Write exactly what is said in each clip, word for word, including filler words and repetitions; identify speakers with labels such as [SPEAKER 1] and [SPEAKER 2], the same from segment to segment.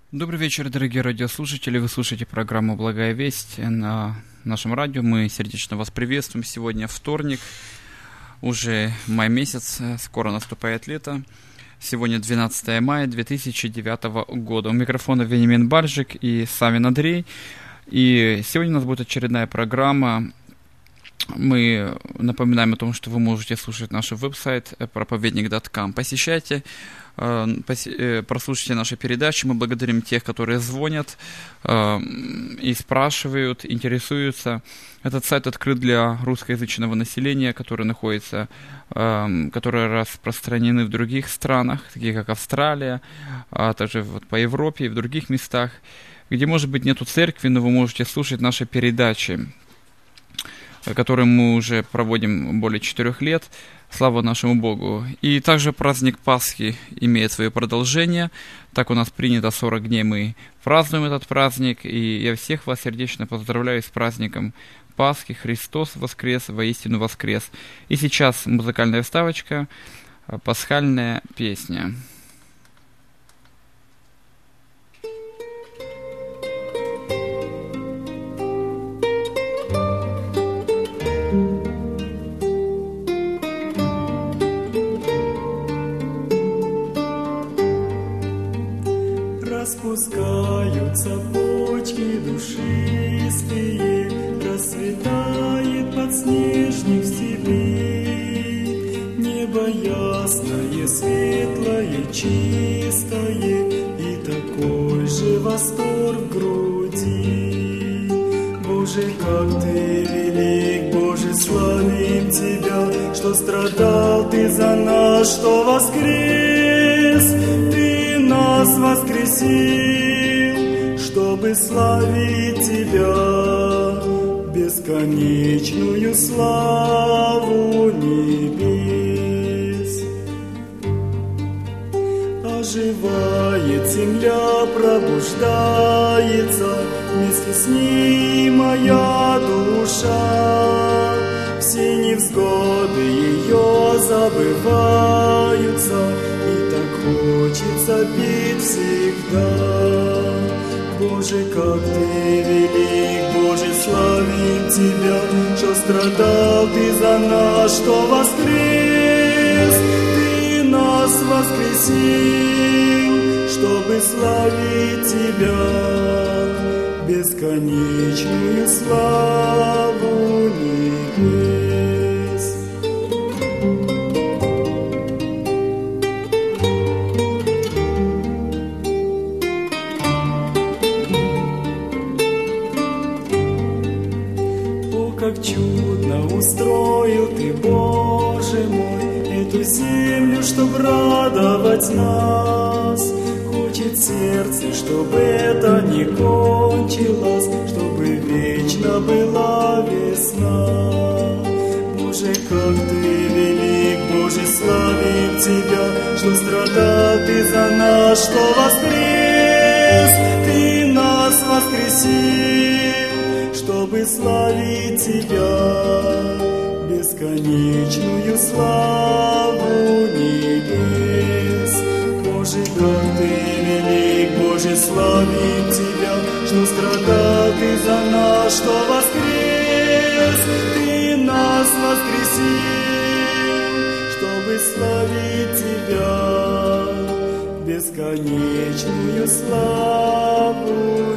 [SPEAKER 1] Добрый вечер, дорогие радиослушатели. Вы слушаете программу «Благая весть» на нашем радио. Мы сердечно вас приветствуем. Сегодня вторник, уже май месяц, скоро наступает лето. Сегодня двенадцатое мая две тысячи девятого года. У микрофона Вениамин Баржик и Савин Андрей. И сегодня у нас будет очередная программа. Мы напоминаем о том, что вы можете слушать наш веб-сайт проповедник точка ком. Посещайте, прослушайте наши передачи. Мы благодарим тех, которые звонят и спрашивают, интересуются. Этот сайт открыт для русскоязычного населения, которое находится, которые распространены в других странах, таких как Австралия, а также вот по Европе и в других местах, где, может быть, нету церкви, но вы можете слушать наши передачи, который мы уже проводим более четырех лет. Слава нашему Богу. И также праздник Пасхи имеет свое продолжение. Так у нас принято сорок дней, мы празднуем этот праздник. И я всех вас сердечно поздравляю с праздником Пасхи. Христос воскрес, воистину воскрес. И сейчас музыкальная вставочка, пасхальная песня.
[SPEAKER 2] Распускаются почки душистые, расцветает подснежник в степи. Небо ясное, светлое, чистое, и такой же восторг в груди. Боже, как Ты велик, Боже, славим Тебя, что страдал Ты за нас, что воскрес. Ты нас воскресил, чтобы славить Тебя, бесконечную славу небес. Оживает земля, пробуждается, вместе с ней моя душа. Все невзгоды ее забываются, хочется петь всегда. Боже, как Ты велик, Боже, славим Тебя, что страдал Ты за нас, что воскрес. Ты нас воскресил, чтобы славить Тебя, бесконечную славу небес. Как чудно устроил Ты, Боже мой, эту землю, чтоб радовать нас. Хочет сердце, чтобы это не кончилось, чтобы вечно была весна. Боже, как Ты велик, Боже, славим Тебя, что страдал Ты за нас, что воскрес. Ты нас воскресил, чтобы славить Тебя, бесконечную славу небес. Боже, как Ты велик, Боже, славим Тебя, что страдал Ты за нас, что воскрес. Ты нас воскресил, чтобы славить Тебя, бесконечную славу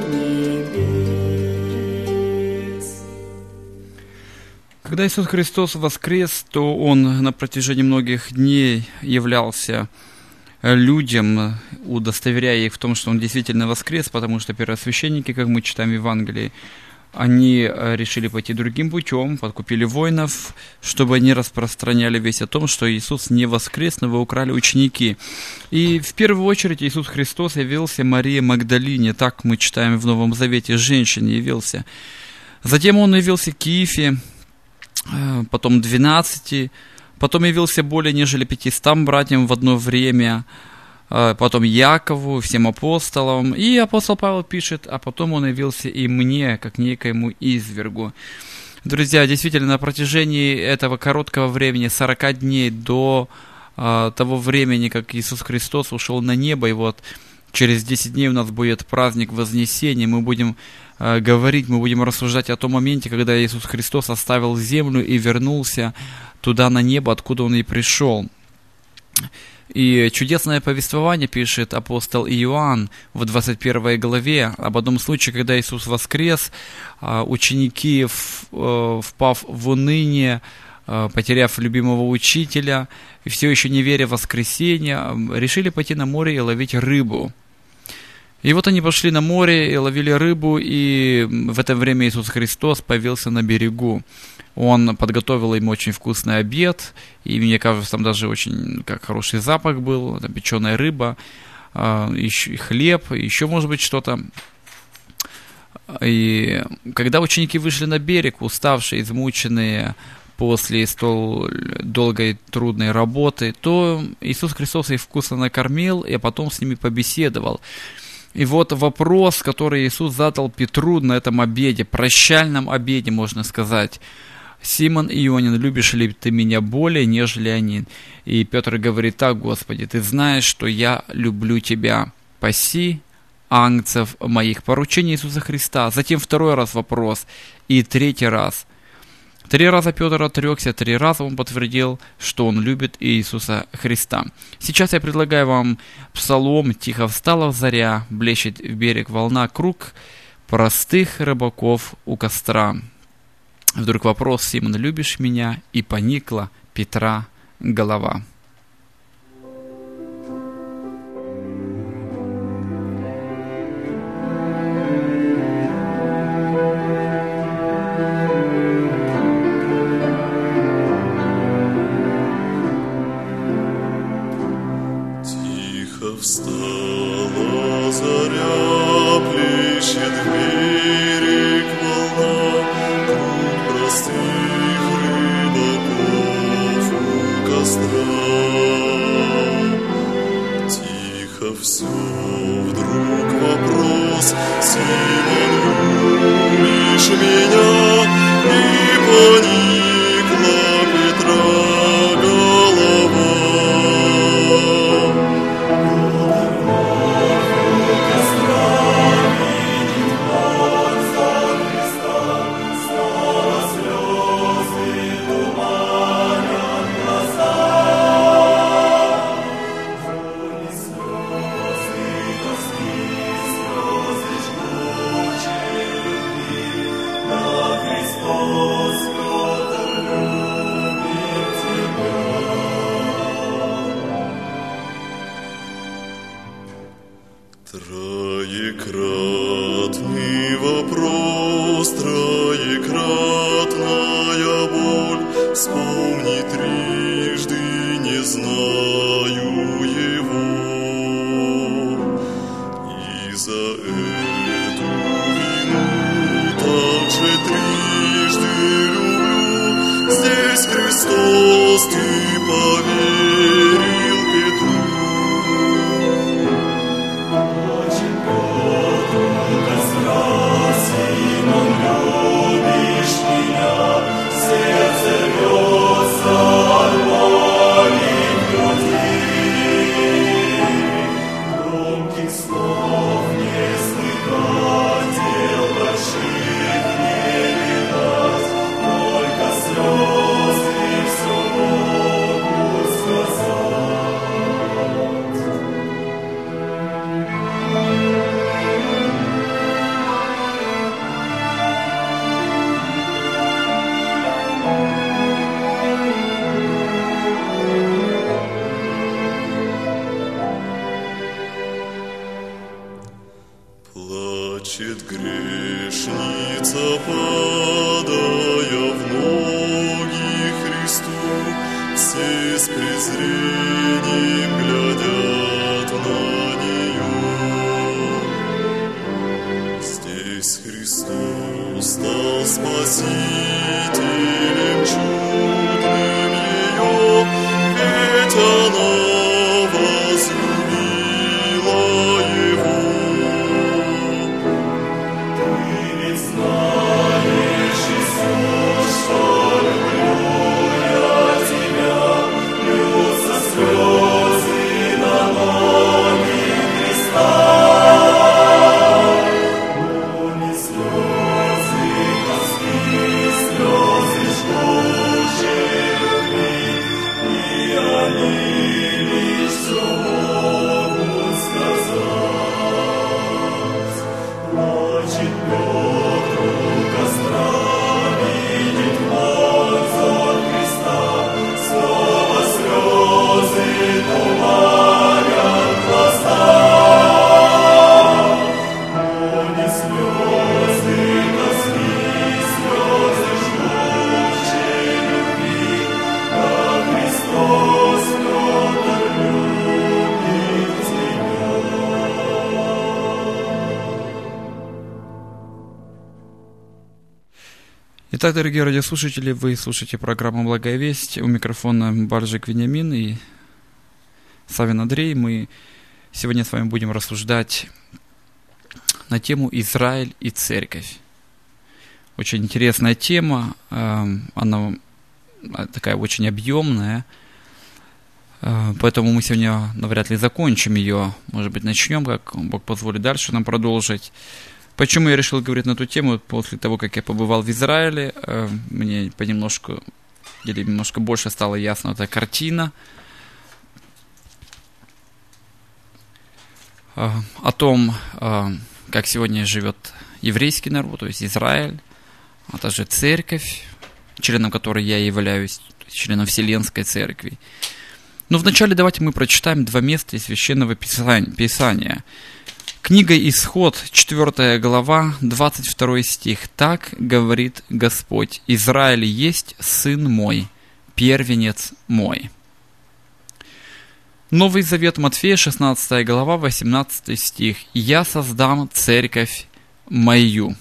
[SPEAKER 2] небес.
[SPEAKER 1] Когда Иисус Христос воскрес, то Он на протяжении многих дней являлся людям, удостоверяя их в том, что Он действительно воскрес, потому что первосвященники, как мы читаем в Евангелии, они решили пойти другим путем, подкупили воинов, чтобы они распространяли весть о том, что Иисус не воскрес, но его украли ученики. И в первую очередь Иисус Христос явился Марии Магдалине, так мы читаем в Новом Завете, женщине явился. Затем Он явился Киифе, потом двенадцати, потом явился более нежели пятистам братьям в одно время, потом Якову, всем апостолам. И апостол Павел пишет, а потом он явился и мне, как некоему извергу. Друзья, действительно, на протяжении этого короткого времени, сорока дней до того времени, как Иисус Христос ушел на небо, и вот Через десять дней у нас будет праздник Вознесения. Мы будем э, говорить, мы будем рассуждать о том моменте, когда Иисус Христос оставил землю и вернулся туда на небо, откуда Он и пришел. И чудесное повествование пишет апостол Иоанн в двадцать первой главе об одном случае, когда Иисус воскрес, ученики, впав в уныние, потеряв любимого учителя, и все еще не веря в воскресение, решили пойти на море и ловить рыбу. И вот они пошли на море и ловили рыбу, и в это время Иисус Христос появился на берегу. Он подготовил им очень вкусный обед, и мне кажется, там даже очень как хороший запах был, там печеная рыба, еще хлеб, еще может быть что-то. И когда ученики вышли на берег, уставшие, измученные после столь долгой трудной работы, то Иисус Христос их вкусно накормил, и потом с ними побеседовал. И вот вопрос, который Иисус задал Петру на этом обеде, прощальном обеде, можно сказать: «Симон Ионин, любишь ли ты меня более, нежели они?» И Петр говорит: «Так, Господи, ты знаешь, что я люблю тебя. Паси агнцев моих». Поручение Иисуса Христа. Затем второй раз вопрос. И третий раз. Три раза Петр отрекся, три раза он подтвердил, что он любит Иисуса Христа. Сейчас я предлагаю вам псалом «Тихо встала заря, блещет в берег волна, круг простых рыбаков у костра». Вдруг вопрос: «Симон, любишь меня?» И поникла Петра голова.
[SPEAKER 2] Тихо встала заря, плещет в берег волна, простых рыбаков у костра. Тихо все, вдруг вопрос: «Симон, любишь меня?» И поникла Петра голова. Троекратный вопрос, троекратная боль, вспомни трижды, не знаю его. И за эту вину также трижды люблю. Здесь Христос, ты поверил Петру. Плачет грешница, падая в ноги Христу, все с презрением глядят на нее. Здесь Христос стал спасителем чудным ее, ведь она возлюбила его.
[SPEAKER 3] Слезы на ноги Христа.
[SPEAKER 1] Итак, дорогие радиослушатели, вы слушаете программу «Благая весть». У микрофона Баржик Вениамин и Савин Андрей. Мы сегодня с вами будем рассуждать на тему «Израиль и церковь». Очень интересная тема, она такая очень объемная, поэтому мы сегодня навряд ли закончим ее. Может быть, начнем, как Бог позволит, дальше нам продолжить. Почему я решил говорить на эту тему? После того, как я побывал в Израиле, мне понемножку, или немножко больше стала ясна эта картина о том, как сегодня живет еврейский народ, то есть Израиль, а также церковь, членом которой я являюсь, членом Вселенской Церкви. Но вначале давайте мы прочитаем два места из Священного Писания. Книга Исход, четвёртая глава, двадцать второй стих. «Так говорит Господь: Израиль есть сын мой, первенец мой». Новый Завет, Матфея, шестнадцатая глава, восемнадцатый стих. «Я создам церковь мою».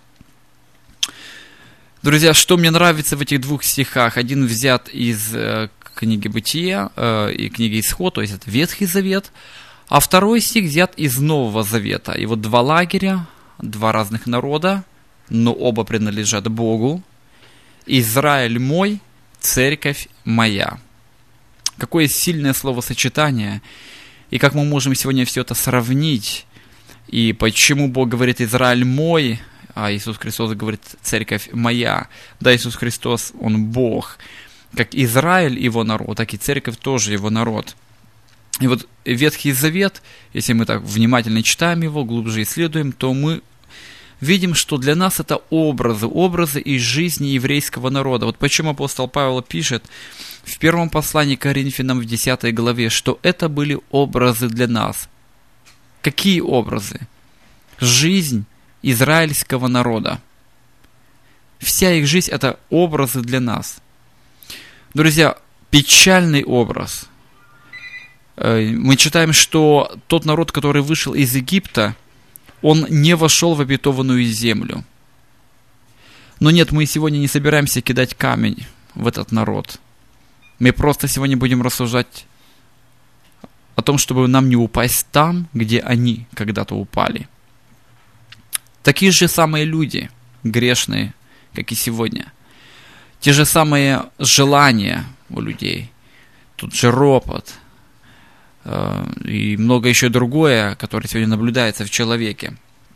[SPEAKER 1] Друзья, что мне нравится в этих двух стихах? Один взят из э, книги Бытия э, и книги Исход, то есть это Ветхий Завет, а второй стих взят из Нового Завета. И вот два лагеря, два разных народа, но оба принадлежат Богу. «Израиль мой, церковь моя». Какое сильное словосочетание, и как мы можем сегодня все это сравнить, и почему Бог говорит «Израиль мой», а Иисус Христос говорит «Церковь моя». Да, Иисус Христос, Он Бог. Как Израиль Его народ, так и Церковь тоже Его народ. И вот Ветхий Завет, если мы так внимательно читаем его, глубже исследуем, то мы видим, что для нас это образы, образы из жизни еврейского народа. Вот почему апостол Павел пишет в первом послании к Коринфянам в десятой главе, что это были образы для нас. Какие образы? Жизнь израильского народа. Вся их жизнь – это образы для нас. Друзья, печальный образ. Мы читаем, что тот народ, который вышел из Египта, он не вошел в обетованную землю. Но нет, мы сегодня не собираемся кидать камень в этот народ. Мы просто сегодня будем рассуждать о том, чтобы нам не упасть там, где они когда-то упали. Такие же самые люди, грешные, как и сегодня. Те же самые желания у людей. Тут же ропот э, и много еще другое, которое сегодня наблюдается в человеке.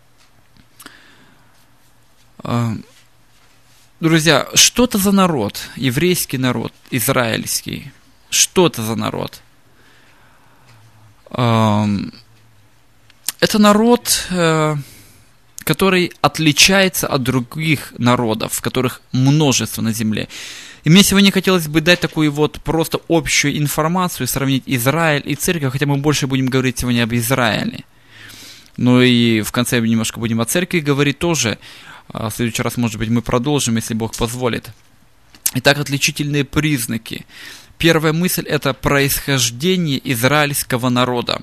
[SPEAKER 1] Э, друзья, что это за народ? Еврейский народ, израильский. Что это за народ? Э, это народ... Э, который отличается от других народов, которых множество на земле. И мне сегодня хотелось бы дать такую вот просто общую информацию, сравнить Израиль и церковь, хотя мы больше будем говорить сегодня об Израиле. Ну и в конце немножко будем о церкви говорить тоже. В следующий раз, может быть, мы продолжим, если Бог позволит. Итак, отличительные признаки. Первая мысль – это происхождение израильского народа.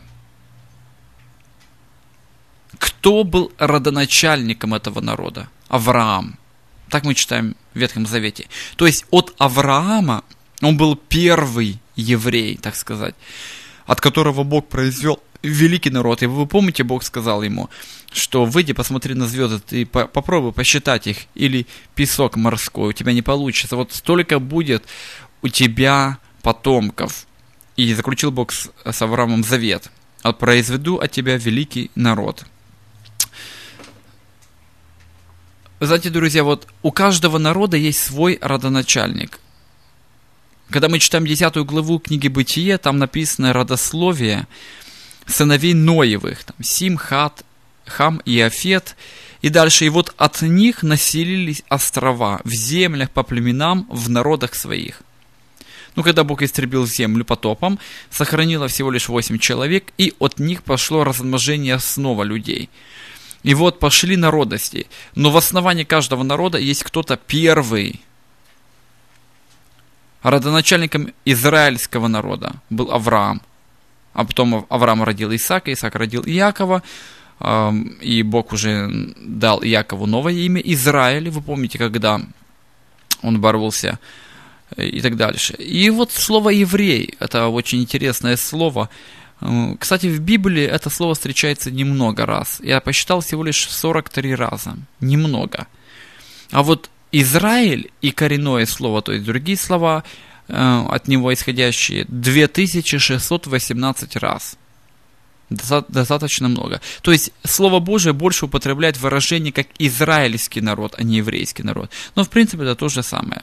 [SPEAKER 1] Кто был родоначальником этого народа? Авраам. Так мы читаем в Ветхом Завете. То есть от Авраама он был первый еврей, так сказать, от которого Бог произвел великий народ. И вы помните, Бог сказал ему, что выйди, посмотри на звезды, ты попробуй посчитать их, или песок морской, у тебя не получится. Вот столько будет у тебя потомков. И заключил Бог с, с Авраамом завет. Произведу от тебя великий народ. Вы знаете, друзья, вот у каждого народа есть свой родоначальник. Когда мы читаем десятую главу книги Бытия, там написано родословие сыновей Ноевых, там Сим, Хат, Хам и Афет. И дальше, и вот от них населились острова в землях по племенам, в народах своих. Ну, когда Бог истребил землю потопом, сохранило всего лишь восемь человек, и от них пошло размножение снова людей. И вот пошли народности. Но в основании каждого народа есть кто-то первый. Родоначальником израильского народа был Авраам. А потом Авраам родил Исаака, Исаак родил Иакова. И Бог уже дал Иакову новое имя Израиль. Вы помните, когда он боролся и так дальше. И вот слово «еврей» – это очень интересное слово. Кстати, в Библии это слово встречается немного раз. Я посчитал всего лишь сорок три раза. Немного. А вот Израиль и коренное слово, то есть другие слова, от него исходящие, две тысячи шестьсот восемнадцать раз. Достаточно много. То есть Слово Божие больше употребляет выражение как израильский народ, а не еврейский народ. Но в принципе это то же самое.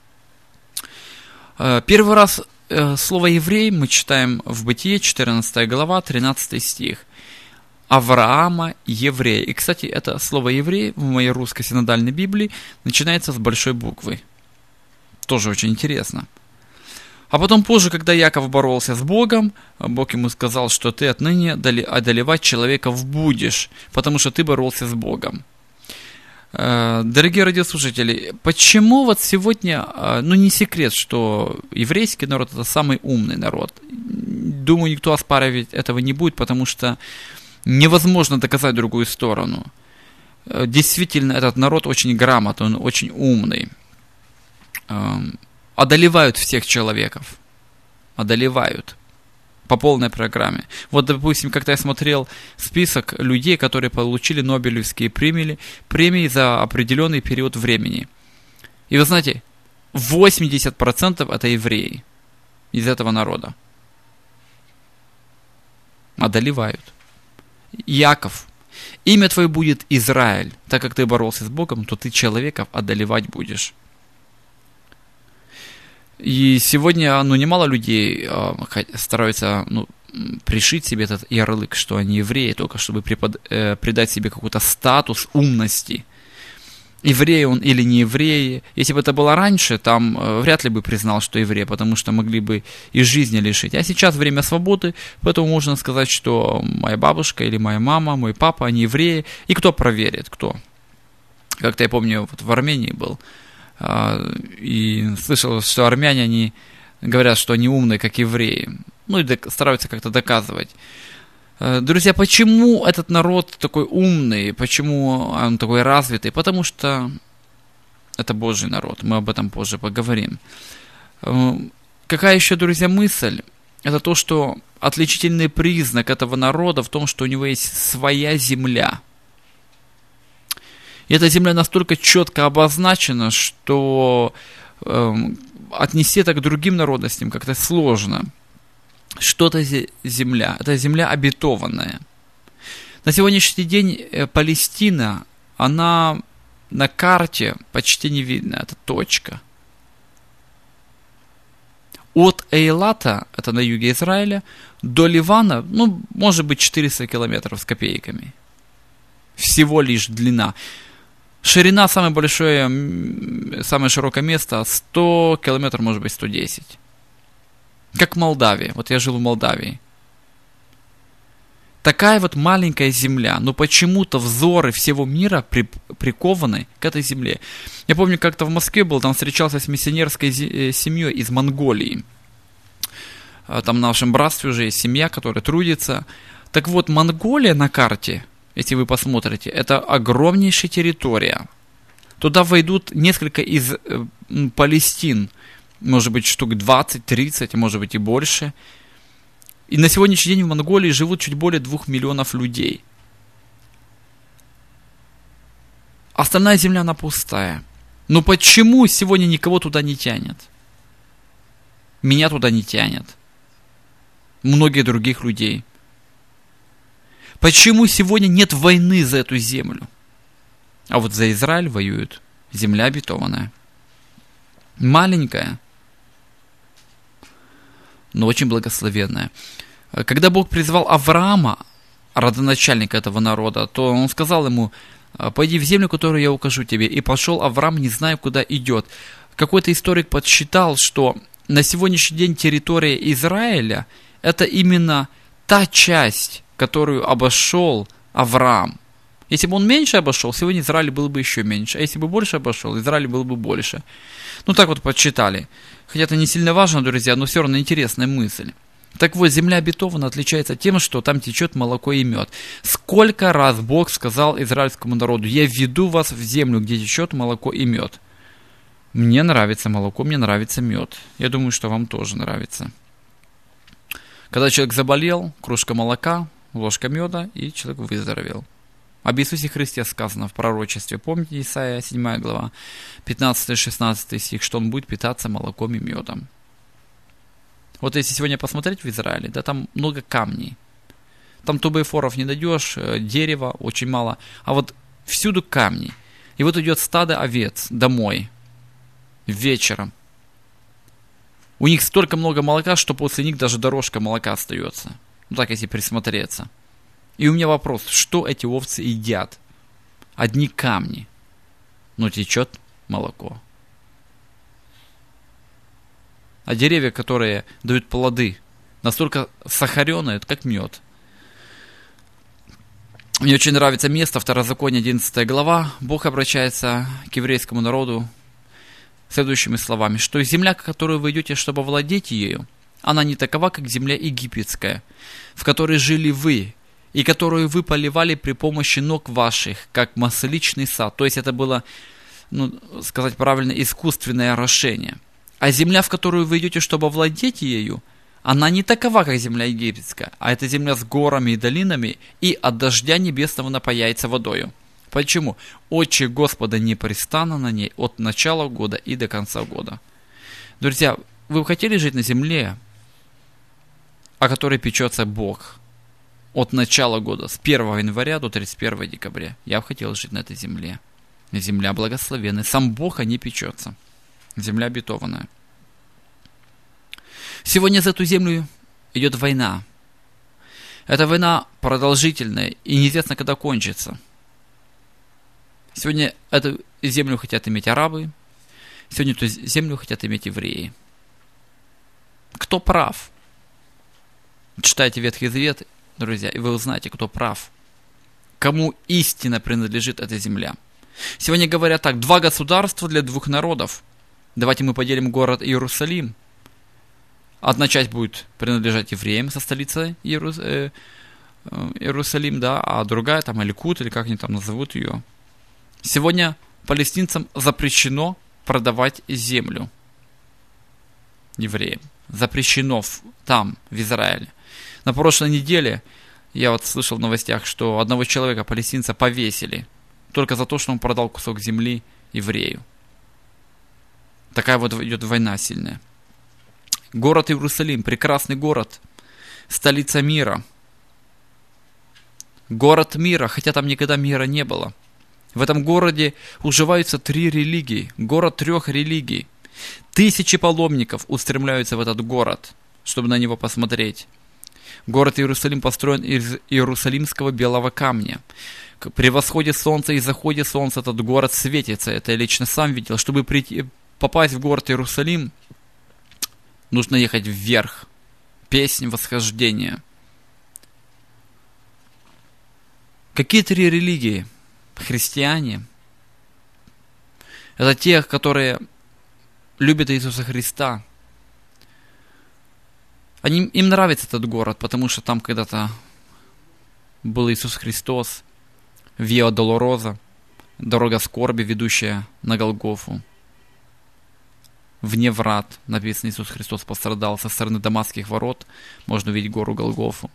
[SPEAKER 1] Первый раз слово «еврей» мы читаем в Бытие, четырнадцатая глава, тринадцатый стих. Авраама еврей. И, кстати, это слово «еврей» в моей русской синодальной Библии начинается с большой буквы. Тоже очень интересно. А потом позже, когда Яков боролся с Богом, Бог ему сказал, что ты отныне одолевать человеков будешь, потому что ты боролся с Богом. Дорогие радиослушатели, почему вот сегодня, ну не секрет, что еврейский народ это самый умный народ. Думаю, никто оспаривать этого не будет, потому что невозможно доказать другую сторону. Действительно, этот народ очень грамотный, он очень умный. Одолевают всех человеков. Одолевают. По полной программе. Вот, допустим, когда я смотрел список людей, которые получили Нобелевские премии, премии за определенный период времени. И вы знаете, восемьдесят процентов это евреи из этого народа. Одолевают. Яков, имя твое будет Израиль. Так как ты боролся с Богом, то ты человеков одолевать будешь. И сегодня, ну, немало людей э, стараются, ну, пришить себе этот ярлык, что они евреи, только чтобы препод, э, придать себе какой-то статус умности. Еврей он или не еврей. Если бы это было раньше, там э, вряд ли бы признал, что еврей, потому что могли бы и жизни лишить. А сейчас время свободы, поэтому можно сказать, что моя бабушка или моя мама, мой папа, они евреи. И кто проверит, кто? Как-то я помню, вот в Армении был, и слышал, что армяне, они говорят, что они умные, как евреи. Ну и стараются как-то доказывать. Друзья, почему этот народ такой умный? Почему он такой развитый? Потому что это Божий народ. Мы об этом позже поговорим. Какая еще, друзья, мысль? Это то, что отличительный признак этого народа в том, что у него есть своя земля. И эта земля настолько четко обозначена, что э, отнести это к другим народностям как-то сложно. Что это земля? Это земля обетованная. На сегодняшний день Палестина, она на карте почти не видна. Это точка. От Эйлата, это на юге Израиля, до Ливана, ну, может быть, четыреста километров с копейками. Всего лишь длина. Ширина, самое большое, самое широкое место, сто километров, может быть, сто десять. Как в Молдавии. Вот я жил в Молдавии. Такая вот маленькая земля, но почему-то взоры всего мира при, прикованы к этой земле. Я помню, как-то в Москве был, там встречался с миссионерской семьей из Монголии. Там в нашем братстве уже есть семья, которая трудится. Так вот, Монголия на карте, если вы посмотрите, это огромнейшая территория. Туда войдут несколько из э, Палестин, может быть, штук двадцать-тридцать, может быть и больше. И на сегодняшний день в Монголии живут чуть более двух миллионов людей. Остальная земля, она пустая. Но почему сегодня никого туда не тянет? Меня туда не тянет. Многих других людей. Почему сегодня нет войны за эту землю? А вот за Израиль воюют. Земля обетованная. Маленькая, но очень благословенная. Когда Бог призвал Авраама, родоначальника этого народа, то Он сказал ему: пойди в землю, которую я укажу тебе. И пошел Авраам, не зная, куда идет. Какой-то историк подсчитал, что на сегодняшний день территория Израиля – это именно та часть, которую обошел Авраам. Если бы он меньше обошел, сегодня Израиль был бы еще меньше. А если бы больше обошел, Израиль был бы больше. Ну, так вот подсчитали. Хотя это не сильно важно, друзья, но все равно интересная мысль. Так вот, земля обетована отличается тем, что там течет молоко и мед. Сколько раз Бог сказал израильскому народу: я введу вас в землю, где течет молоко и мед. Мне нравится молоко, мне нравится мед. Я думаю, что вам тоже нравится. Когда человек заболел, кружка молока, ложка меда, и человек выздоровел. Об Иисусе Христе сказано в пророчестве. Помните, Исайя седьмая глава, пятнадцатый-шестнадцатый стих, что он будет питаться молоком и медом. Вот если сегодня посмотреть в Израиле, да, там много камней. Там тубоэфоров не найдешь, дерева очень мало, а вот всюду камни. И вот идет стадо овец домой вечером. У них столько много молока, что после них даже дорожка молока остается. Ну так, если присмотреться. И у меня вопрос, что эти овцы едят? Одни камни, но течет молоко. А деревья, которые дают плоды, настолько сахареные, как мед. Мне очень нравится место, Второзаконие, одиннадцатая глава. Бог обращается к еврейскому народу следующими словами, что земля, к которой вы идете, чтобы владеть ею, она не такова, как земля египетская, в которой жили вы, и которую вы поливали при помощи ног ваших, как масличный сад. То есть это было, ну, сказать правильно, искусственное орошение. А земля, в которую вы идете, чтобы владеть ею, она не такова, как земля египетская, а это земля с горами и долинами, и от дождя небесного напаяется водою. Почему? Очи Господа непрестанно на ней от начала года и до конца года. Друзья, вы бы хотели жить на земле, о которой печется Бог? От начала года, с первого января до тридцать первого декабря. Я бы хотел жить на этой земле. Земля благословенная. Сам Бог о ней печется. Земля обетованная. Сегодня за эту землю идет война. Эта война продолжительная и неизвестно, когда кончится. Сегодня эту землю хотят иметь арабы, сегодня эту землю хотят иметь евреи. Кто прав? Читайте Ветхий Завет, друзья, и вы узнаете, кто прав. Кому истинно принадлежит эта земля. Сегодня говорят так, два государства для двух народов. Давайте мы поделим город Иерусалим. Одна часть будет принадлежать евреям со столицей Иерус... э, э, Иерусалим, да, а другая, там, Аль-Кут, или как они там назовут ее. Сегодня палестинцам запрещено продавать землю евреям. Запрещено в, там, в Израиле. На прошлой неделе я вот слышал в новостях, что одного человека, палестинца, повесили только за то, что он продал кусок земли еврею. Такая вот идет война сильная. Город Иерусалим, прекрасный город, столица мира. Город мира, хотя там никогда мира не было. В этом городе уживаются три религии, город трех религий. Тысячи паломников устремляются в этот город, чтобы на него посмотреть. Город Иерусалим построен из иерусалимского белого камня. При восходе солнца и заходе солнца этот город светится. Это я лично сам видел. Чтобы прийти, попасть в город Иерусалим, нужно ехать вверх. Песнь восхождения. Какие три религии? Христиане. Это те, которые любят Иисуса Христа. Они, им нравится этот город, потому что там когда-то был Иисус Христос, Виа Долороза, дорога скорби, ведущая на Голгофу. Вне врат написано, Иисус Христос пострадал. Со стороны Дамасских ворот можно увидеть гору Голгофу.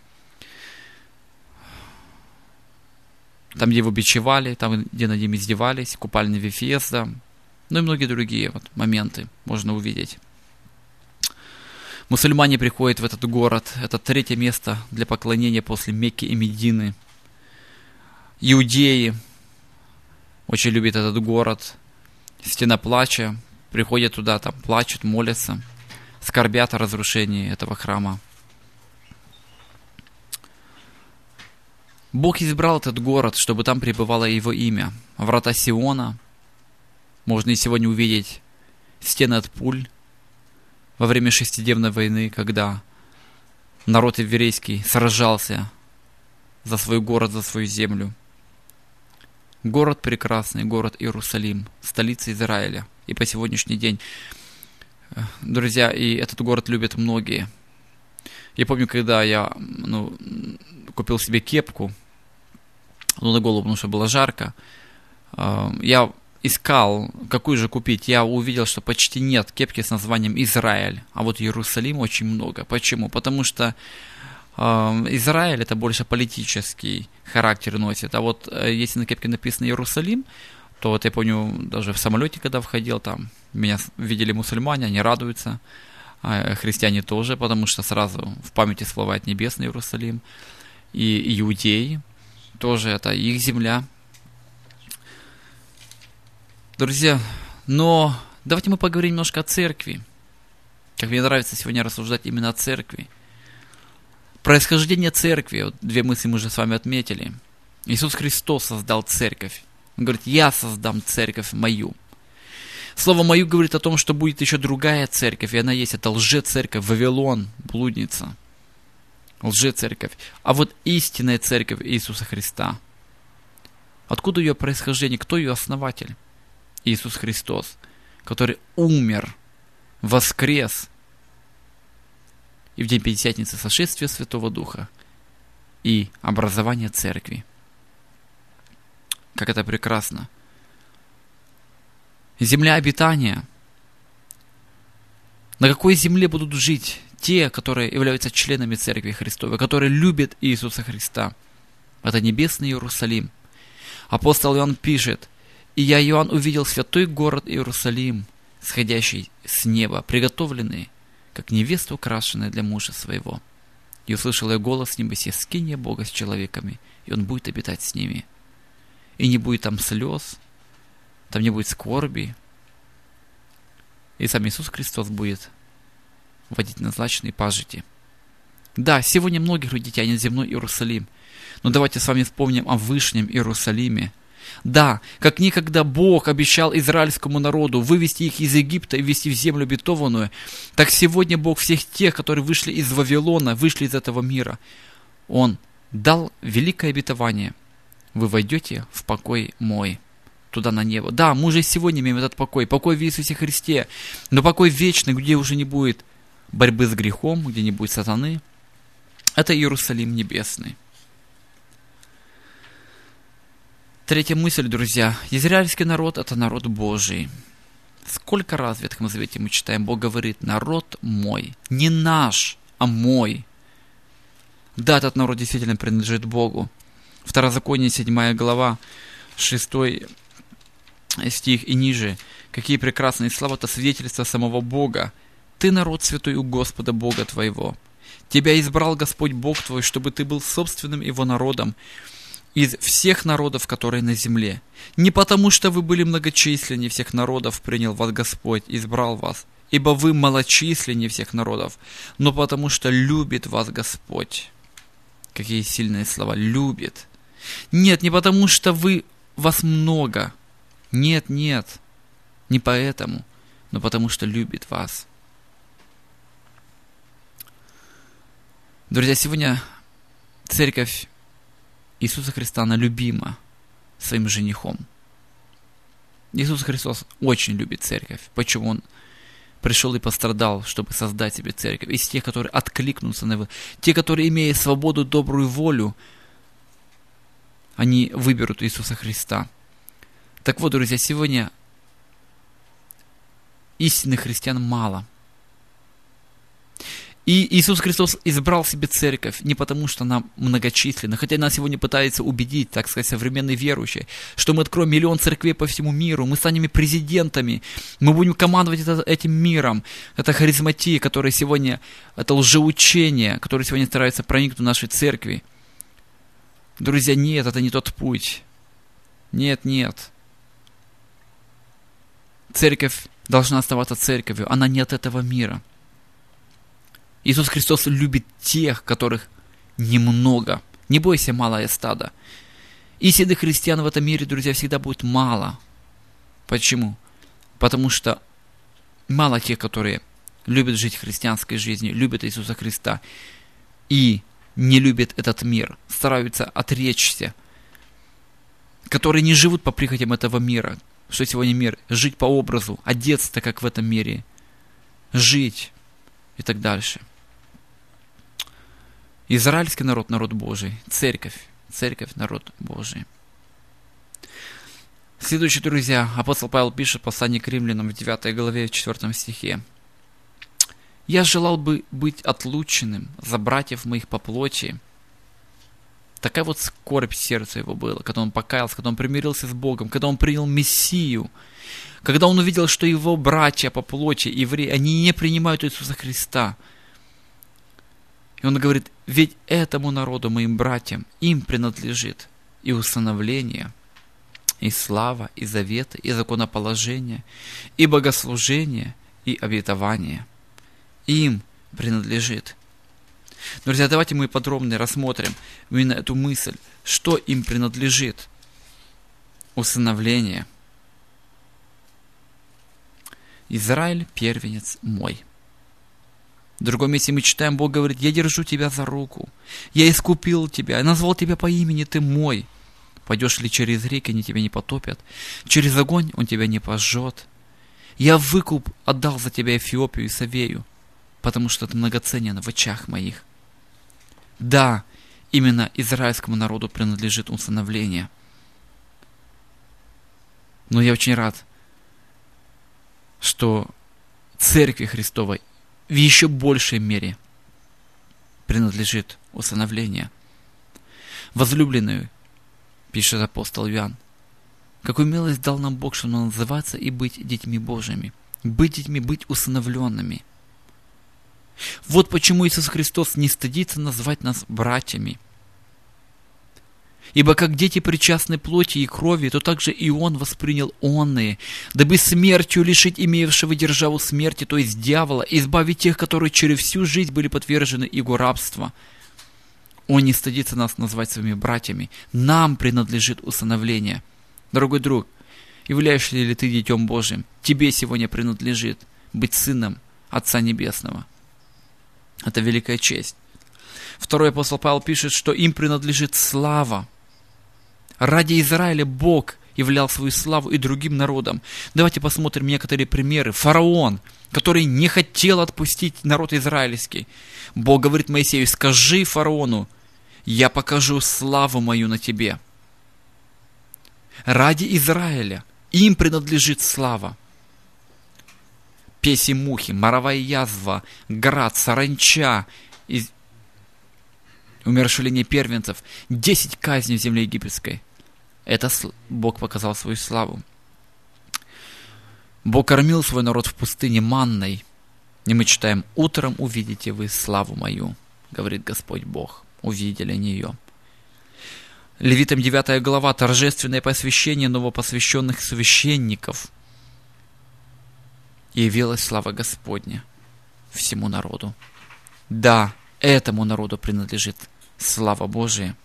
[SPEAKER 1] Там, где его бичевали, там, где над ним издевались, купальня Вифезда, ну и многие другие вот моменты можно увидеть. Мусульмане приходят в этот город. Это третье место для поклонения после Мекки и Медины. Иудеи очень любят этот город. Стена плача. Приходят туда, там плачут, молятся, скорбят о разрушении этого храма. Бог избрал этот город, чтобы там пребывало Его имя. Врата Сиона. Можно и сегодня увидеть стены от пуль во время шестидневной войны, когда народ еврейский сражался за свой город, за свою землю. Город прекрасный, город Иерусалим, столица Израиля. И по сегодняшний день, друзья, и этот город любят многие. Я помню, когда я ну, купил себе кепку, ну, на голову, потому что было жарко, я искал, какую же купить, я увидел, что почти нет кепки с названием Израиль, а вот Иерусалим очень много. Почему? Потому что э, Израиль это больше политический характер носит, а вот э, если на кепке написано Иерусалим, то вот я помню, даже в самолете, когда входил, там меня видели мусульмане, они радуются, э, христиане тоже, потому что сразу в памяти всплывает небесный Иерусалим, и иудеи, тоже это их земля. Друзья, но давайте мы поговорим немножко о церкви. Как мне нравится сегодня рассуждать именно о церкви. Происхождение церкви, вот две мысли мы уже с вами отметили. Иисус Христос создал церковь. Он говорит, я создам церковь мою. Слово «мою» говорит о том, что будет еще другая церковь, и она есть, это лжецерковь, Вавилон, блудница. Лжецерковь. А вот истинная церковь Иисуса Христа. Откуда ее происхождение? Кто ее основатель? Иисус Христос, который умер, воскрес, и в день Пятидесятницы сошествия Святого Духа и образование церкви. Как это прекрасно. Земля обетания. На какой земле будут жить те, которые являются членами Церкви Христовой, которые любят Иисуса Христа? Это небесный Иерусалим. Апостол Иоанн пишет, «И я, Иоанн, увидел святой город Иерусалим, сходящий с неба, приготовленный, как невеста, украшенная для мужа своего. И услышал я голос с небес, скиния Бога с человеками, и Он будет обитать с ними. И не будет там слез, там не будет скорби, и сам Иисус Христос будет водить на злачные пажити». Да, сегодня многих людей тянет земной Иерусалим, но давайте с вами вспомним о Вышнем Иерусалиме. Да, как никогда Бог обещал израильскому народу вывести их из Египта и ввести в землю обетованную, так сегодня Бог всех тех, которые вышли из Вавилона, вышли из этого мира, Он дал великое обетование. Вы войдете в покой мой, туда на небо. Да, мы уже сегодня имеем этот покой, покой в Иисусе Христе, но покой вечный, где уже не будет борьбы с грехом, где не будет сатаны. Это Иерусалим небесный. Третья мысль, друзья. Израильский народ – это народ Божий. Сколько раз в Ветхом Завете мы читаем, Бог говорит, народ мой. Не наш, а мой. Да, этот народ действительно принадлежит Богу. Второзаконие, седьмая глава, шестой стих и ниже. Какие прекрасные слова, это свидетельство самого Бога. Ты народ святой у Господа Бога твоего. Тебя избрал Господь Бог твой, чтобы ты был собственным Его народом из всех народов, которые на земле. Не потому, что вы были многочисленнее всех народов, принял вас Господь, избрал вас, ибо вы малочисленнее всех народов, но потому, что любит вас Господь. Какие сильные слова. Любит. Нет, не потому, что вы, вас много. Нет, нет. Не поэтому, но потому, что любит вас. Друзья, сегодня церковь Иисуса Христа, она любима своим женихом. Иисус Христос очень любит церковь. Почему Он пришел и пострадал, чтобы создать себе церковь? Из тех, которые откликнутся на Его, те, которые, имея свободу, добрую волю, они выберут Иисуса Христа. Так вот, друзья, сегодня истинных христиан мало. И Иисус Христос избрал себе церковь не потому, что она многочисленна, хотя нас сегодня пытается убедить, так сказать, современные верующие, что мы откроем миллион церквей по всему миру, мы станем президентами, мы будем командовать это, этим миром. Это харизматия, которая сегодня, это лжеучение, которое сегодня старается проникнуть в наши церкви. Друзья, нет, это не тот путь. Нет, нет. Церковь должна оставаться церковью, она не от этого мира. Иисус Христос любит тех, которых немного. Не бойся, малое стадо. Истинных христиан в этом мире, друзья, всегда будет мало. Почему? Потому что мало тех, которые любят жить христианской жизнью, любят Иисуса Христа и не любят этот мир, стараются отречься, которые не живут по прихотям этого мира. Что сегодня мир? Жить по образу, одеться, как в этом мире, жить и так дальше. Израильский народ, народ Божий, церковь, церковь, народ Божий. Следующие, друзья, апостол Павел пишет в послании к римлянам в девятой главе, в четвёртом стихе. «Я желал бы быть отлученным за братьев моих по плоти». Такая вот скорбь сердца его была, когда он покаялся, когда он примирился с Богом, когда он принял Мессию, когда он увидел, что его братья по плоти, евреи, они не принимают Иисуса Христа. И он говорит, ведь этому народу, моим братьям, им принадлежит и усыновление, и слава, и заветы, и законоположение, и богослужение, и обетование. Им принадлежит. Друзья, давайте мы подробно рассмотрим именно эту мысль, что им принадлежит. Усыновление. Израиль, первенец мой. В другом месте мы читаем, Бог говорит, я держу тебя за руку, я искупил тебя, я назвал тебя по имени, ты мой. Пойдешь ли через реки, они тебя не потопят, через огонь он тебя не пожжет. Я выкуп отдал за тебя Эфиопию и Савею, потому что ты многоценен в очах моих. Да, именно израильскому народу принадлежит усыновление. Но я очень рад, что Церкви Христовой в еще большей мере принадлежит усыновление. Возлюбленную, пишет апостол Иоанн, какую милость дал нам Бог, чтобы называться и быть детьми Божьими, быть детьми, быть усыновленными. Вот почему Иисус Христос не стыдится назвать нас братьями. Ибо как дети причастны плоти и крови, то также и Он воспринял онные, дабы смертью лишить имевшего державу смерти, то есть дьявола, и избавить тех, которые через всю жизнь были подвержены иго рабства. Он не стыдится нас назвать своими братьями. Нам принадлежит усыновление. Дорогой друг, являешься ли ты Детем Божьим? Тебе сегодня принадлежит быть сыном Отца Небесного. Это великая честь. Второй апостол Павел пишет, что им принадлежит слава. Ради Израиля Бог являл свою славу и другим народам. Давайте посмотрим некоторые примеры. Фараон, который не хотел отпустить народ израильский. Бог говорит Моисею, скажи фараону, я покажу славу мою на тебе. Ради Израиля им принадлежит слава. Песи мухи, моровая язва, град, саранча, из... умерщвление первенцев, десять казней в земле египетской. Это Бог показал свою славу. Бог кормил свой народ в пустыне манной. И мы читаем, утром увидите вы славу мою, говорит Господь Бог. Увидели они ее. Левитам девятая глава, торжественное посвящение новопосвященных священников. И явилась слава Господня всему народу. Да, этому народу принадлежит слава Божия.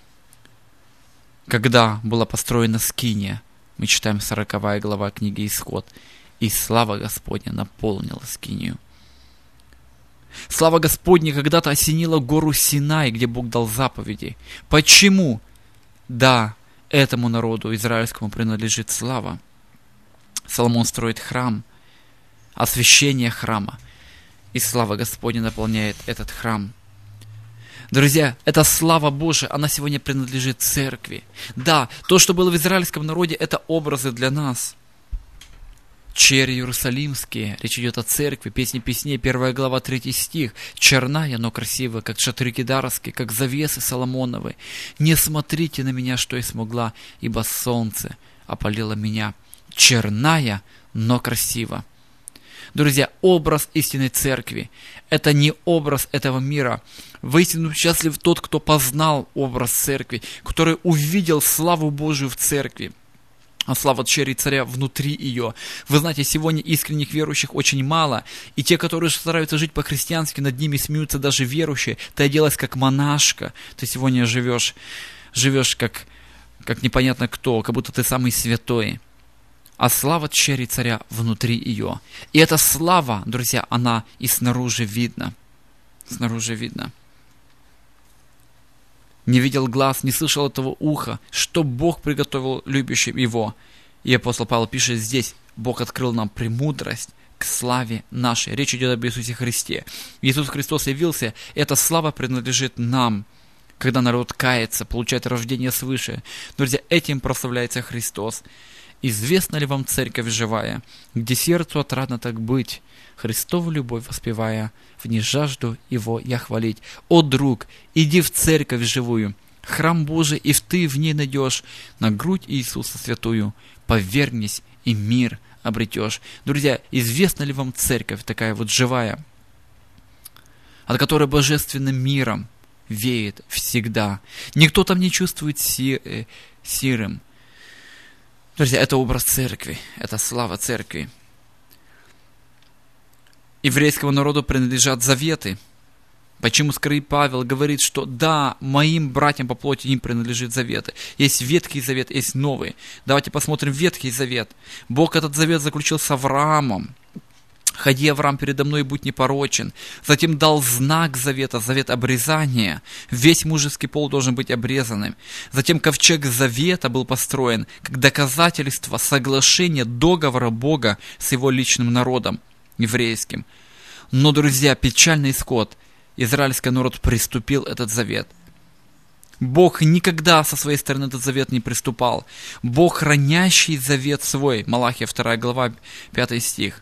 [SPEAKER 1] Когда была построена скиния, мы читаем сороковая глава книги Исход, и слава Господня наполнила скинию. Слава Господня когда-то осенила гору Синай, где Бог дал заповеди. Почему? Да, этому народу израильскому принадлежит слава. Соломон строит храм, освящение храма, и слава Господня наполняет этот храм. Друзья, эта слава Божия, она сегодня принадлежит церкви. Да, то, что было в израильском народе, это образы для нас. Черри иерусалимские, речь идет о церкви, песни песней, первая глава, третий стих. Черная, но красивая, как шатры кедаровские, как завесы Соломоновы. Не смотрите на меня, что я смогла, ибо солнце опалило меня. Черная, но красиво. Друзья, образ истинной церкви – это не образ этого мира. Воистину счастлив тот, кто познал образ церкви, который увидел славу Божию в церкви. А слава черри царя внутри ее. Вы знаете, сегодня искренних верующих очень мало, и те, которые стараются жить по-христиански, над ними смеются даже верующие. Ты оделась как монашка, ты сегодня живешь, живешь как, как непонятно кто, как будто ты самый святой. А слава черри царя внутри ее. И эта слава, друзья, она и снаружи видна. Снаружи видно. Не видел глаз, не слышал этого уха, что Бог приготовил любящим его. И апостол Павел пишет здесь, Бог открыл нам премудрость к славе нашей. Речь идет об Иисусе Христе. Иисус Христос явился, и эта слава принадлежит нам, когда народ кается, получает рождение свыше. Друзья, этим прославляется Христос. известна ли вам церковь живая, где сердцу отрадно так быть, Христову любовь воспевая, в ней жажду Его я хвалить. О, друг, иди в церковь живую, храм Божий, и в ты в ней найдешь на грудь Иисуса святую, повергнись, и мир обретешь. Друзья, известна ли вам церковь такая вот живая, от которой божественным миром веет всегда? Никто там не чувствует си, э, сирым. Друзья, это образ церкви, это слава церкви. Еврейскому народу принадлежат заветы. Почему скорее Павел говорит, что да, моим братьям по плоти им принадлежит заветы. Есть Ветхий Завет, есть Новый. Давайте посмотрим Ветхий Завет. Бог этот завет заключил с Авраамом. «Ходи, Авраам, передо мной и будь непорочен». Затем дал знак завета, завет обрезания. Весь мужеский пол должен быть обрезанным. Затем ковчег завета был построен как доказательство соглашения договора Бога с его личным народом, еврейским. Но, друзья, печальный исход. Израильский народ приступил этот завет. Бог никогда со своей стороны этот завет не приступал. Бог, хранящий завет свой. Малахия вторая глава, пятый стих.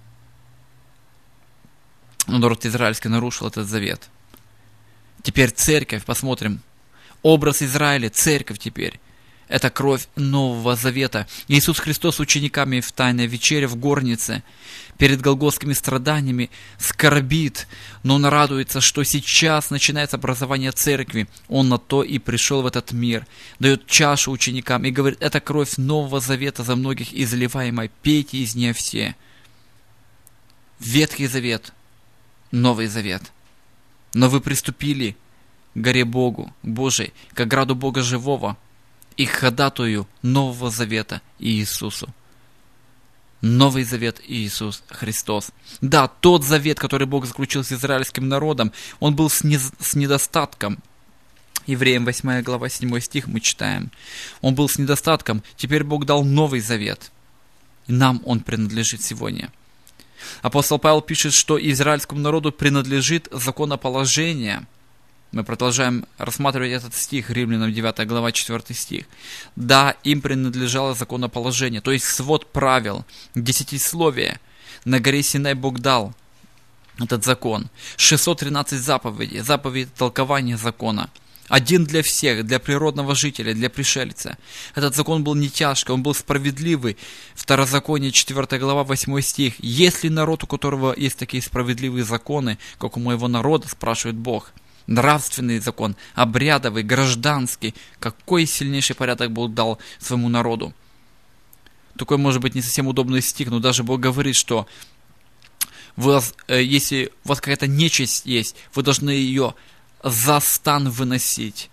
[SPEAKER 1] Но народ израильский нарушил этот завет. Теперь церковь, посмотрим. Образ Израиля, церковь теперь. Это кровь Нового Завета. Иисус Христос с учениками в Тайной вечере в горнице перед голгофскими страданиями скорбит, но он радуется, что сейчас начинается образование церкви. Он на то и пришел в этот мир. Дает чашу ученикам и говорит: это кровь Нового Завета за многих изливаемая, пейте из нее все. Ветхий Завет, Новый Завет. Но вы приступили к горе Богу, Божией, к ограду Бога живого, и к ходатую Нового Завета Иисусу. Новый Завет Иисус Христос. Да, тот завет, который Бог заключил с израильским народом, он был с, не, с недостатком. Евреям восьмая глава, седьмой стих мы читаем. Он был с недостатком, теперь Бог дал Новый Завет. И нам он принадлежит сегодня. Апостол Павел пишет, что израильскому народу принадлежит законоположение. Мы продолжаем рассматривать этот стих, Римлянам девятая глава, четвёртый стих. Да, им принадлежало законоположение, то есть свод правил, десятисловие. На горе Синай Бог дал этот закон. шестьсот тринадцать заповедей, заповеди толкования закона. Один для всех, для природного жителя, для пришельца. Этот закон был не тяжкий, он был справедливый. Второзаконие, четвёртая глава, восьмой стих. Есть ли народ, у которого есть такие справедливые законы, как у моего народа, спрашивает Бог. Нравственный закон, обрядовый, гражданский. Какой сильнейший порядок Бог дал своему народу. Такой, может быть, не совсем удобный стих, но даже Бог говорит, что вы, если у вас какая-то нечисть есть, вы должны ее за стан выносить.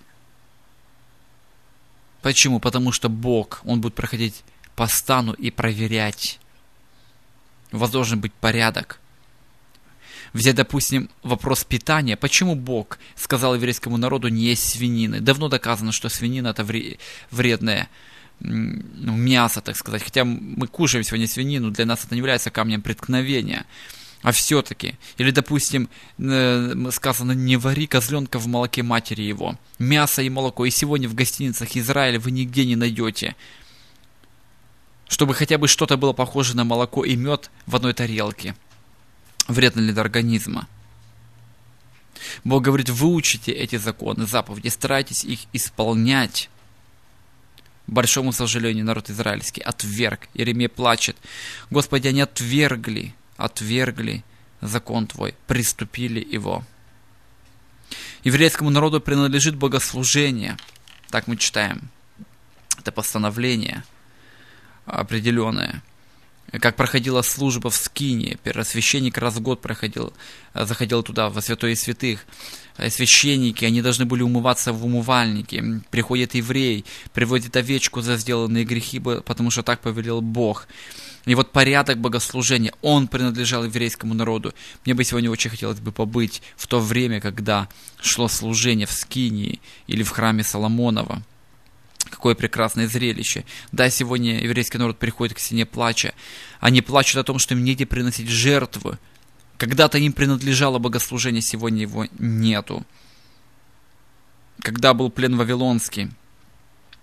[SPEAKER 1] Почему? Потому что Бог, Он будет проходить по стану и проверять. У вас должен быть порядок. Взять, допустим, вопрос питания. Почему Бог сказал еврейскому народу не есть свинины? Давно доказано, что свинина это вредное ну, мясо, так сказать. Хотя мы кушаем сегодня свинину, для нас это не является камнем преткновения. А все-таки, или, допустим, сказано, не вари козленка в молоке матери его. Мясо и молоко и сегодня в гостиницах Израиля вы нигде не найдете. Чтобы хотя бы что-то было похоже на молоко и мед в одной тарелке. Вредно ли для организма? Бог говорит, выучите эти законы, заповеди, старайтесь их исполнять. К большому сожалению, народ израильский отверг. Иеремия плачет. Господи, они отвергли, отвергли закон Твой, приступили его. Еврейскому народу принадлежит богослужение. Так мы читаем. Это постановление определенное. Как проходила служба в Скинии. Первосвященник раз в год проходил, заходил туда, во святое святых. Священники, они должны были умываться в умывальнике. Приходит еврей, приводит овечку за сделанные грехи, потому что так повелел Бог. И вот порядок богослужения, он принадлежал еврейскому народу. Мне бы сегодня очень хотелось бы побыть в то время, когда шло служение в Скинии или в храме Соломонова. Какое прекрасное зрелище. Да, сегодня еврейский народ приходит к стене плача. Они плачут о том, что им негде приносить жертвы. Когда-то им принадлежало богослужение, сегодня его нету. Когда был плен вавилонский,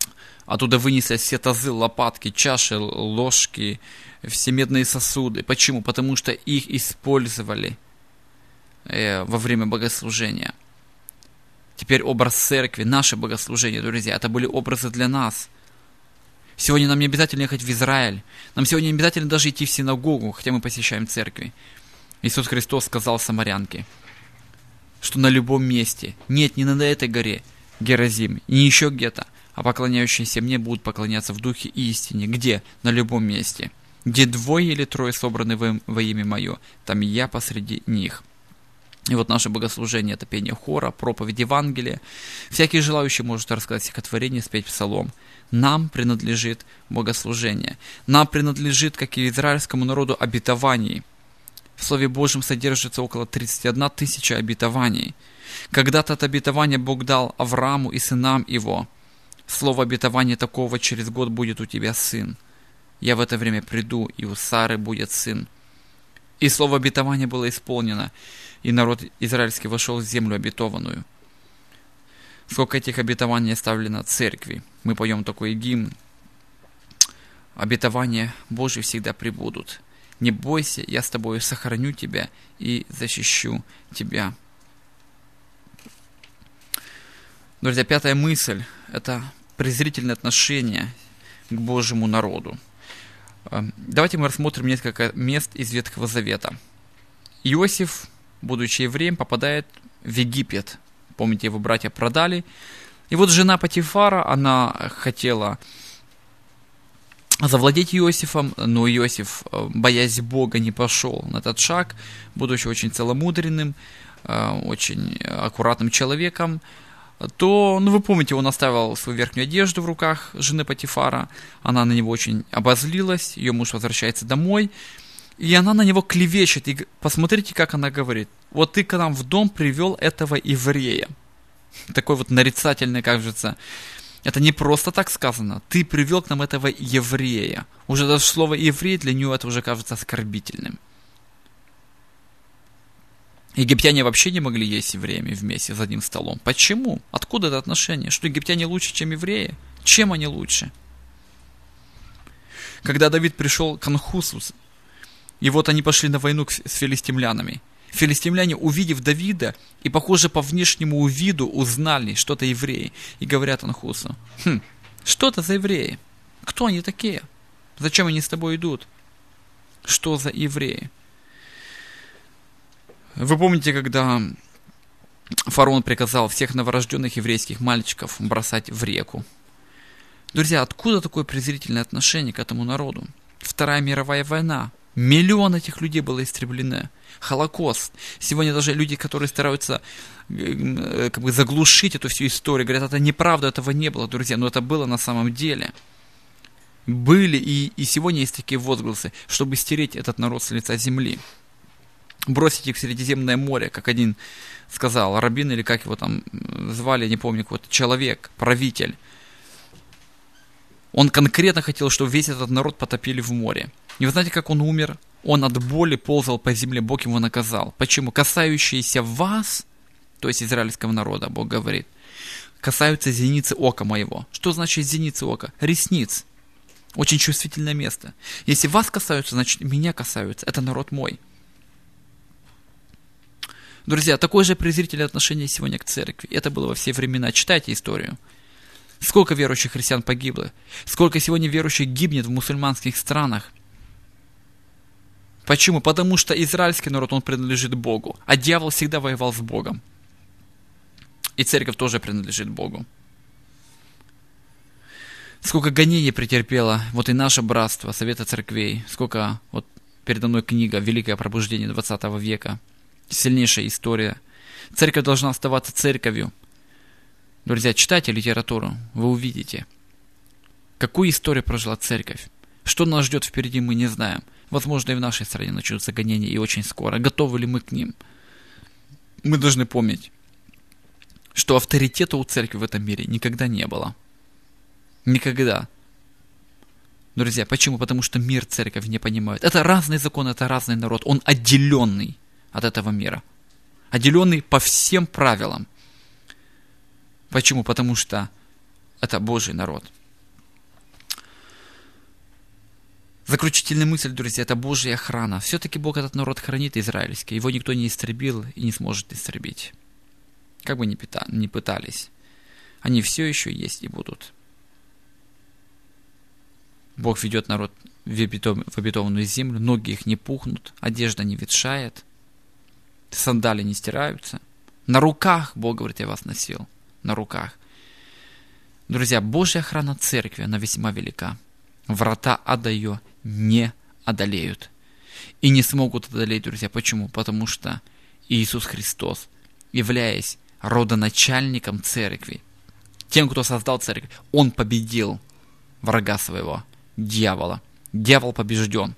[SPEAKER 1] Оттуда вынесли все тазы, лопатки, чаши, ложки, все медные сосуды. Почему? Потому что их использовали э, во время богослужения. Теперь образ церкви, наше богослужение, друзья, это были образы для нас. Сегодня нам не обязательно ехать в Израиль. Нам сегодня не обязательно даже идти в синагогу, хотя мы посещаем церкви. Иисус Христос сказал самарянке, что на любом месте, нет, не на этой горе, Геразим, не еще где-то, а поклоняющиеся мне будут поклоняться в духе и истине. Где? На любом месте. Где двое или трое собраны во, во имя Мое, там и я посреди них. И вот наше богослужение – это пение хора, проповедь Евангелия. Всякий желающий может рассказать стихотворение, спеть псалом. Нам принадлежит богослужение. Нам принадлежит, как и израильскому народу, обетований. В Слове Божьем содержится около тридцать одна тысяча обетований. Когда-то это обетование Бог дал Аврааму и сынам его. Слово обетования такого: через год будет у тебя сын. Я в это время приду, и у Сары будет сын. И слово обетования было исполнено, и народ израильский вошел в землю обетованную. Сколько этих обетований оставлено церкви. Мы поем такой гимн. Обетования Божьи всегда пребудут. Не бойся, я с тобою сохраню тебя и защищу тебя. Друзья, пятая мысль – это презрительное отношение к Божьему народу. Давайте мы рассмотрим несколько мест из Ветхого Завета. Иосиф, будучи евреем, попадает в Египет. Помните, его братья продали. И вот жена Потифара, она хотела завладеть Иосифом, но Иосиф, боясь Бога, не пошел на этот шаг, будучи очень целомудренным, очень аккуратным человеком, то, ну вы помните, он оставил свою верхнюю одежду в руках жены Потифара, она на него очень обозлилась, ее муж возвращается домой, и она на него клевещет, и посмотрите, как она говорит: вот ты к нам в дом привел этого еврея. Такой вот нарицательный, кажется. Это не просто так сказано. Ты привел к нам этого еврея. Уже даже слово еврей для нее это уже кажется оскорбительным. Египтяне вообще не могли есть с евреями вместе за одним столом. Почему? Откуда это отношение? Что египтяне лучше, чем евреи? Чем они лучше? Когда Давид пришел к Анхусу, и вот они пошли на войну с филистимлянами. Филистимляне, увидев Давида, и, похоже, по внешнему виду узнали, что это евреи, и говорят Анхусу: «Хм, что это за евреи? Кто они такие? Зачем они с тобой идут? Что за евреи?» Вы помните, когда фараон приказал всех новорожденных еврейских мальчиков бросать в реку? Друзья, откуда такое презрительное отношение к этому народу? Вторая мировая война. Миллион этих людей было истреблено. Холокост. Сегодня даже люди, которые стараются как бы заглушить эту всю историю, говорят: это неправда, этого не было, друзья. Но это было на самом деле. Были, и, и сегодня есть такие возгласы, чтобы стереть этот народ с лица земли. Бросить их в Средиземное море, как один сказал, рабин, или как его там звали, не помню, какой-то человек, правитель. Он конкретно хотел, чтобы весь этот народ потопили в море. И вы знаете, как он умер? Он от боли ползал по земле, Бог его наказал. Почему? Касающиеся вас, то есть израильского народа, Бог говорит, касаются зеницы ока моего. Что значит зеницы ока? Ресниц. Очень чувствительное место. Если вас касаются, значит меня касаются. Это народ мой. Друзья, такое же презрительное отношение сегодня к церкви. Это было во все времена. Читайте историю. Сколько верующих христиан погибло? Сколько сегодня верующих гибнет в мусульманских странах? Почему? Потому что израильский народ, он принадлежит Богу, а дьявол всегда воевал с Богом. И церковь тоже принадлежит Богу. Сколько гонений претерпело вот и наше братство, Совета Церквей, сколько, вот передо мной книга «Великое пробуждение двадцатого века», сильнейшая история. Церковь должна оставаться церковью. Друзья, читайте литературу, вы увидите, какую историю прожила церковь. Что нас ждет впереди, мы не знаем. Возможно, и в нашей стране начнутся гонения, и очень скоро. Готовы ли мы к ним? Мы должны помнить, что авторитета у церкви в этом мире никогда не было. Никогда. Друзья, почему? Потому что мир церковь не понимает. Это разный закон, это разный народ. Он отделенный от этого мира. Отделенный по всем правилам. Почему? Потому что это Божий народ. Заключительная мысль, друзья, это Божья охрана. Все-таки Бог этот народ хранит израильский. Его никто не истребил и не сможет истребить. Как бы ни пытались. Они все еще есть и будут. Бог ведет народ в обетованную землю. Ноги их не пухнут, одежда не ветшает, сандали не стираются. На руках, Бог говорит, я вас носил. На руках. Друзья, Божья охрана церкви, она весьма велика. Врата ада ее не одолеют. И не смогут одолеть, друзья. Почему? Потому что Иисус Христос, являясь родоначальником церкви, тем, кто создал церковь, Он победил врага своего, дьявола. Дьявол побежден.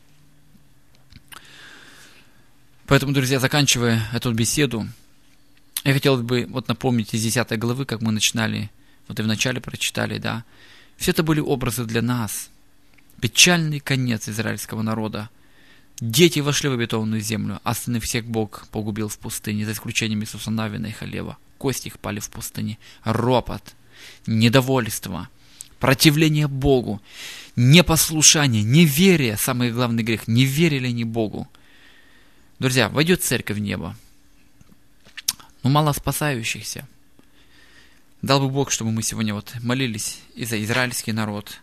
[SPEAKER 1] Поэтому, друзья, заканчивая эту беседу, я хотел бы вот напомнить из десятой главы, как мы начинали, вот и в начале прочитали, да. Все это были образы для нас. Печальный конец израильского народа. Дети вошли в обетованную землю, а сыны всех Бог погубил в пустыне, за исключением Иисуса Навина и Халева. Кости их пали в пустыне. Ропот, недовольство, противление Богу, непослушание, неверие, самый главный грех, не верили они Богу. Друзья, войдет церковь в небо, но мало спасающихся. Дал бы Бог, чтобы мы сегодня вот молились и за израильский народ,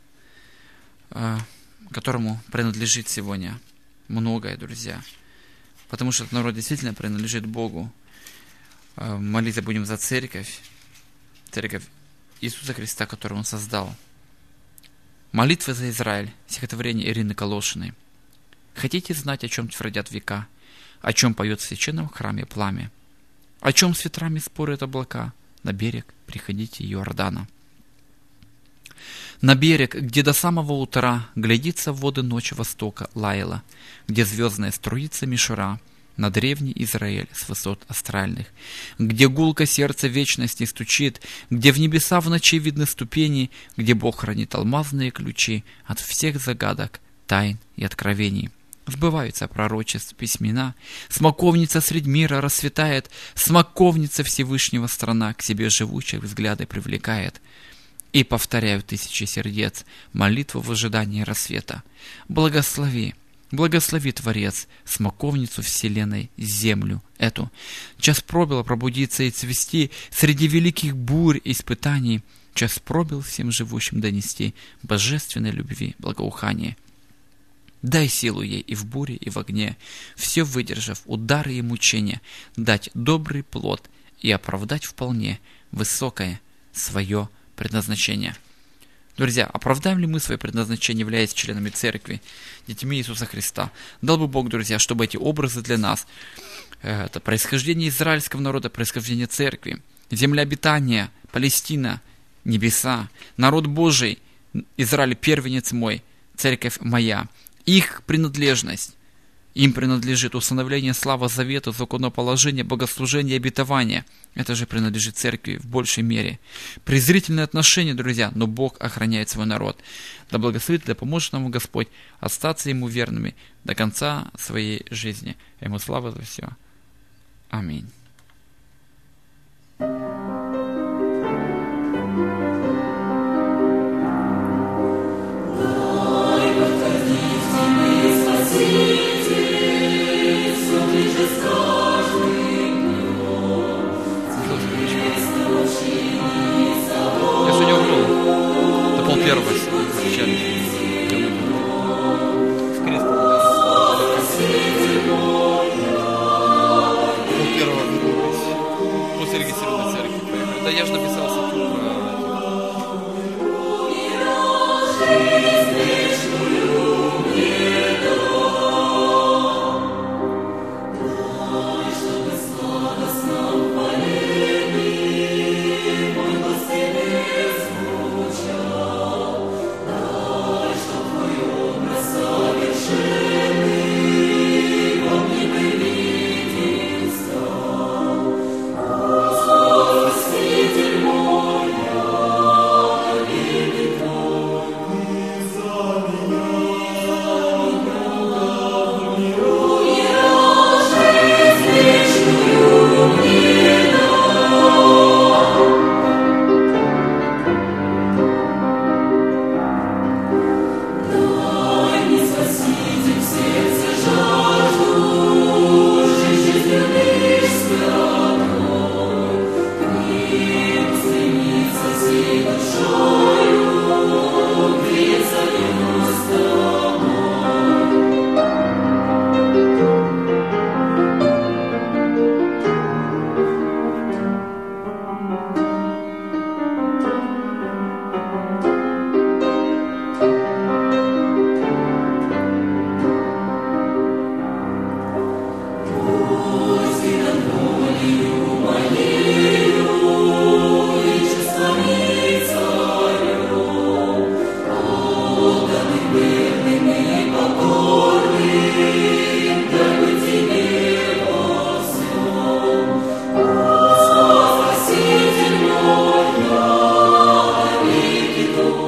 [SPEAKER 1] которому принадлежит сегодня многое, друзья. Потому что этот народ действительно принадлежит Богу. Молиться будем за церковь, церковь Иисуса Христа, которую Он создал. Молитва за Израиль, стихотворение Ирины Колошиной. Хотите знать, о чем твердят века, о чем поет в священном храме пламя, о чем с ветрами спорят облака, на берег приходите Иордана. На берег, где до самого утра глядится в воды ночи востока Лаила, где звездная струится мишура, на древний Израиль с высот астральных, где гулко сердце вечности стучит, где в небеса в ночи видны ступени, где Бог хранит алмазные ключи от всех загадок, тайн и откровений. Сбываются пророчеств письмена, смоковница средь мира расцветает, смоковница Всевышнего страна к себе живучих взгляды привлекает. И повторяю тысячи сердец молитву в ожидании рассвета. Благослови, благослови, Творец, смоковницу вселенной, землю эту. Час пробил пробудиться и цвести среди великих бурь и испытаний. Час пробил всем живущим донести божественной любви благоухание. Дай силу ей и в буре, и в огне, все выдержав удары и мучения, дать добрый плод и оправдать вполне высокое свое предназначение. Друзья, оправдаем ли мы свое предназначение, являясь членами церкви, детьми Иисуса Христа? Дал бы Бог, друзья, чтобы эти образы для нас, это происхождение израильского народа, происхождение церкви, земля обитания, Палестина, небеса, народ Божий, Израиль первенец мой, церковь моя, их принадлежность, им принадлежит установление славы завета, законоположения, богослужения и обетования. Это же принадлежит церкви в большей мере. Презрительное отношение, друзья, но Бог охраняет свой народ. Да благословит, да поможет нам Господь остаться Ему верными до конца своей жизни. Ему слава за все. Аминь.
[SPEAKER 2] первого
[SPEAKER 1] после регистрированной церкви поехали. Да я же написал статью про...
[SPEAKER 2] Спаситель мой,
[SPEAKER 3] Lord.